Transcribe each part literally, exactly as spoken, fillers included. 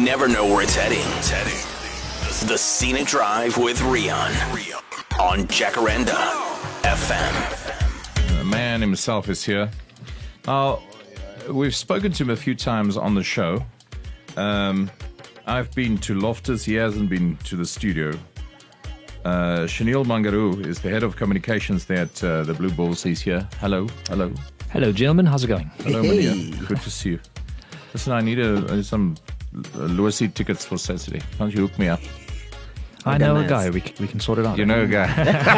never know where it's heading. It's heading. The Scenic Drive with Rian on Jacaranda F M. The man himself is here. Now, we've spoken to him a few times on the show. Um, I've been to Loftus. He hasn't been to the studio. Uh, Shanil Mangaru is the head of communications there at uh, the Blue Bulls. He's here. Hello. Hello. Hello, gentlemen. How's it going? Hello, hey. Mania. Good to see you. Listen, I need a, a, some lower seat tickets for Saturday. Can't you hook me up? I know a guy. We can, we can sort it out. You know a guy.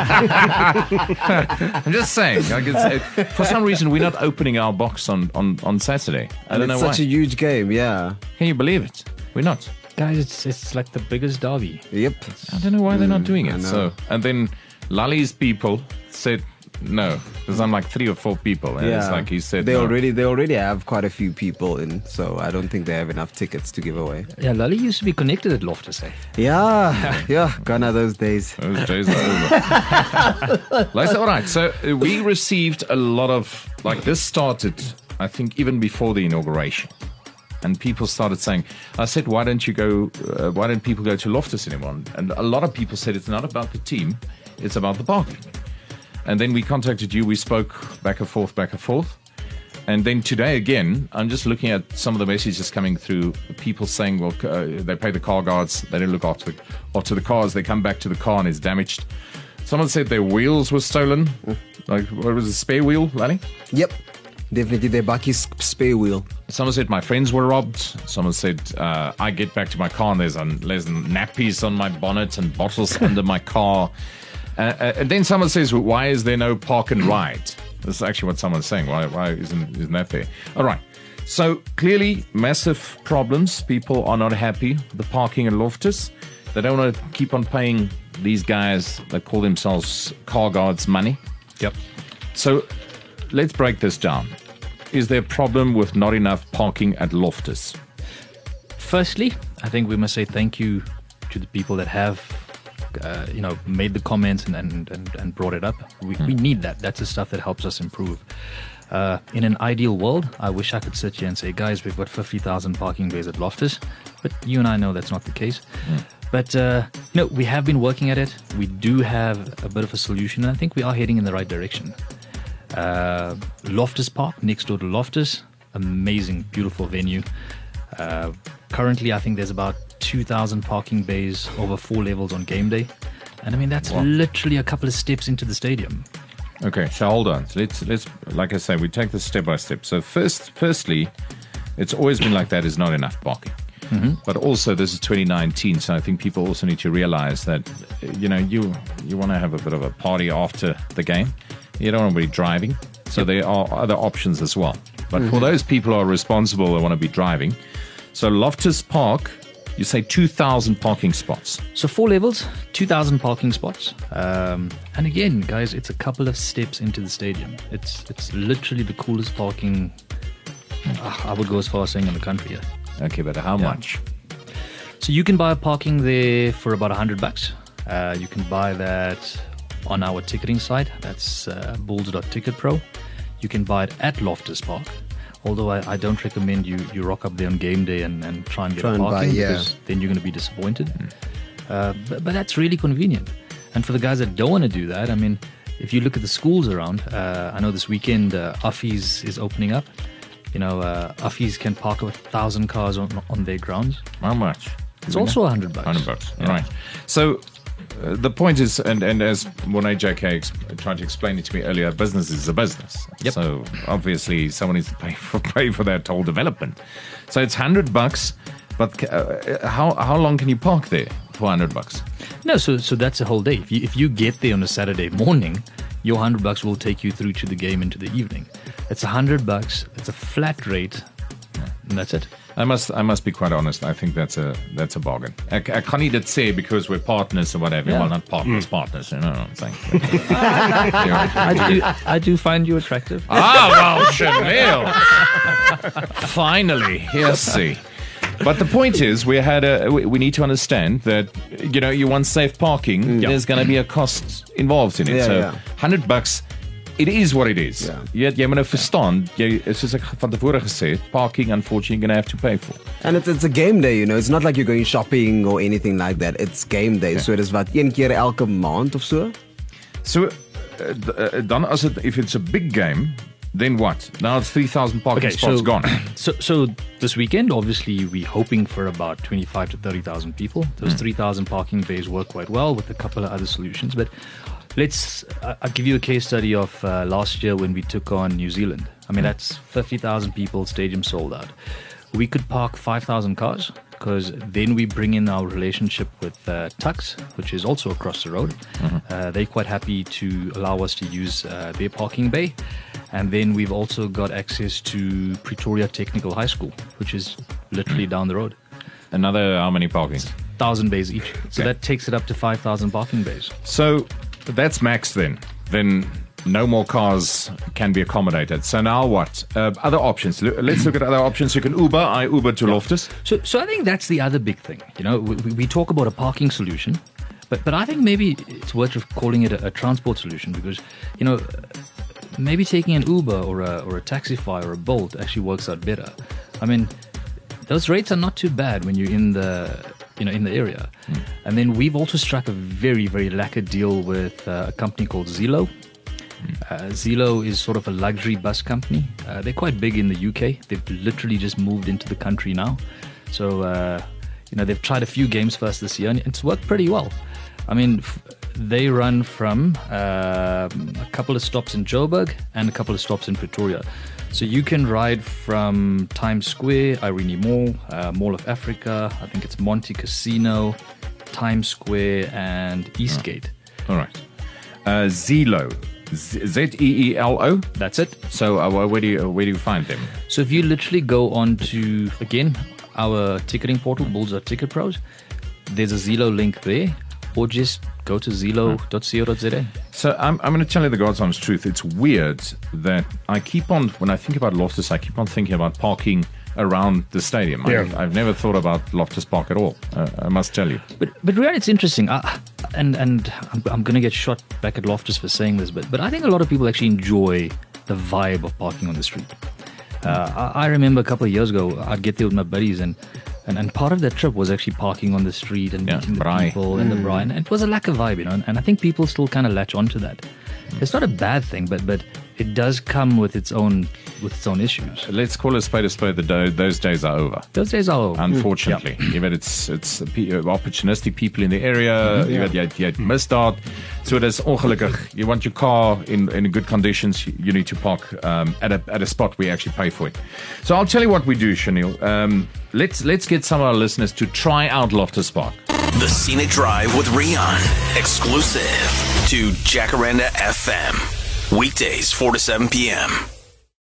I'm just saying. I can say, for some reason, we're not opening our box on, on, on Saturday. I and don't it's know such why. a huge game, yeah. Can you believe it? We're not. Guys, it's it's like the biggest derby. Yep. I don't know why they're not doing I it. know. So, and then Lali's people said no. There's I'm like three or four people, and yeah. it's like he said they no. already they already have quite a few people in, so I don't think they have enough tickets to give away. Yeah, Lali used to be connected at Loftus, eh? Yeah, yeah, gone are those days. Those days are over. Like, all right, so uh, we received a lot of, like, this started, I think, even before the inauguration. And people started saying, I said, why don't you go, uh, why don't people go to Loftus anymore? And a lot of people said it's not about the team, it's about the parking. And then we contacted you, we spoke back and forth, back and forth. And then today again, I'm just looking at some of the messages coming through, people saying, well, uh, they pay the car guards, they don't look after the, after the cars, they come back to the car and it's damaged. Someone said their wheels were stolen. Like, what was it, spare wheel, Lally? Yep, definitely their Bakkies spare wheel. Someone said my friends were robbed. Someone said uh, I get back to my car and there's, un- there's nappies on my bonnet and bottles under my car. Uh, uh, and then someone says, well, why is there no park and ride? This is actually what someone's saying. Why, why isn't, isn't that there? All right. So clearly massive problems. People are not happy with the parking in Loftus. They don't want to keep on paying these guys that call themselves car guards money. Yep. So let's break this down. Is there a problem with not enough parking at Loftus? Firstly, I think we must say thank you to the people that have Uh, you know, made the comments and, and, and, and brought it up. We, we need that. That's the stuff that helps us improve. Uh, in an ideal world, I wish I could sit here and say, guys, we've got fifty thousand parking bays at Loftus. But you and I know that's not the case. Mm. But, uh, you know, we have been working at it. We do have a bit of a solution, and I think we are heading in the right direction. Uh, Loftus Park, next door to Loftus, amazing, beautiful venue. Uh, currently, I think there's about two thousand parking bays over four levels on game day. And I mean, that's wow. literally a couple of steps into the stadium. Okay, so hold on. Let's, let's, like I say, we take this step by step. So first, firstly, it's always been like that, is not enough parking. Mm-hmm. But also, this is twenty nineteen, so I think people also need to realize that, you know, you, you want to have a bit of a party after the game. You don't want to be driving. So yep. there are other options as well. But mm-hmm. for those people who are responsible that want to be driving, so Loftus Park, you say two thousand parking spots. So four levels, two thousand parking spots. Um, and again, guys, it's a couple of steps into the stadium. It's it's literally the coolest parking, uh, I would go as far as saying, in the country. Yeah. Okay, but how yeah. much? So you can buy a parking there for about one hundred bucks. Uh, you can buy that on our ticketing site. That's uh, bulls dot ticket pro. You can buy it at Loftus Park. Although I, I don't recommend you, you rock up there on game day and, and try and get try a parking, buy, yeah. because then you're going to be disappointed. Mm. Uh, but, but that's really convenient. And for the guys that don't want to do that, I mean, if you look at the schools around, uh, I know this weekend uh, Uffies is opening up. You know, uh, Uffies can park a thousand cars on, on their grounds. How much? It's also a hundred bucks. Hundred bucks. Yeah. All right. So uh, the point is, and, and as Monet J K ex- tried to explain it to me earlier, business is a business. Yep. So obviously someone needs to pay for pay for that whole development. So it's hundred bucks, but uh, how how long can you park there for hundred bucks? No, so so that's a whole day. If you if you get there on a Saturday morning, your hundred bucks will take you through to the game into the evening. It's a hundred bucks. It's a flat rate, and that's it. I must I must be quite honest. I think that's a that's a bargain. I, I can't even say because we're partners or whatever. Yeah. Well, not partners, mm. partners. You know what I'm saying? I do I do find you attractive. Ah, well, Chanel. Finally, yes, see. But the point is, we had a we, we need to understand that, you know, you want safe parking. Mm. There's going to be a cost involved in it. Yeah, so, yeah. hundred bucks. it is what it is. Ja. Jy jy moet nou verstaan, jy soos ek van tevore gesê het, parking unfortunately you're going to have to pay for. And it's, it's a game day, you know. It's not like you're going shopping or anything like that. It's game day. So dis wat een keer elke maand of so. So uh, uh, dan as it if it's a big game, then what? Now it's three thousand parking Okay, spots so- gone. So, so this weekend, obviously, we're hoping for about twenty-five to thirty thousand people. Those three thousand parking bays work quite well with a couple of other solutions. But let's, I- I'll give you a case study of uh, last year when we took on New Zealand. I mean, that's fifty thousand people, stadium sold out. We could park five thousand cars because then we bring in our relationship with uh, Tux, which is also across the road. Uh, they're quite happy to allow us to use uh, their parking bay. And then we've also got access to Pretoria Technical High School, which is literally down the road. Another how many parking? Thousand bays each. So Okay. that takes it up to five thousand parking bays. So that's max then. Then no more cars can be accommodated. So now what? Uh, other options. Lo- Let's look at other options. You can Uber. I Uber to Loftus. So, so I think that's the other big thing. You know, we, we talk about a parking solution, but but I think maybe it's worth of calling it a, a transport solution because, you know, maybe taking an Uber or a or a Taxify or a Bolt actually works out better. I mean, those rates are not too bad when you're in the you know in the area. Mm. And then we've also struck a very very lacquer deal with uh, a company called Zelo. Uh, Zelo is sort of a luxury bus company. Uh, they're quite big in the U K. They've literally just moved into the country now. So, uh, you know, they've tried a few games for us this year and it's worked pretty well. I mean, f- they run from uh, a couple of stops in Joburg and a couple of stops in Pretoria. So you can ride from Times Square, Irene Mall, uh, Mall of Africa, I think it's Monte Casino, Times Square and Eastgate. All right. Uh, Zelo. Z E E L O. That's it. So uh, where do you where do you find them? So if you literally go on to, again, our ticketing portal, Bullseye Ticket Pros, there's a Zelo link there, or just go to zelo dot co dot za. So I'm I'm going to tell you the God's honest truth. It's weird that I keep on when I think about Loftus, I keep on thinking about parking around the stadium. Yeah. I've, I've never thought about Loftus Park at all. Uh, I must tell you. But but really, it's interesting. I, and and I'm, I'm going to get shot back at Loftus for saying this, but but I think a lot of people actually enjoy the vibe of parking on the street. Uh, I, I remember a couple of years ago, I'd get there with my buddies, and, and, and part of that trip was actually parking on the street and Yeah, meeting the braai. people and the braai. And it was a lack of vibe, you know. And, and I think people still kind of latch onto that. It's not a bad thing, but but it does come with its own with its own issues. Let's call a spade a spade. The do- those days are over. Those days are over. Unfortunately, you know, it's it's pe- opportunistic people in the area. You weet jy jy het misdaad. So dis ongelukkig. You want your car in in good conditions. You need to park um, at a at a spot where you actually pay for it. So I'll tell you what we do, Chanel. Um, let's let's get some of our listeners to try out Loftus Park. The Scenic Drive with Rian, exclusive to Jacaranda F M. Weekdays, four to seven p.m.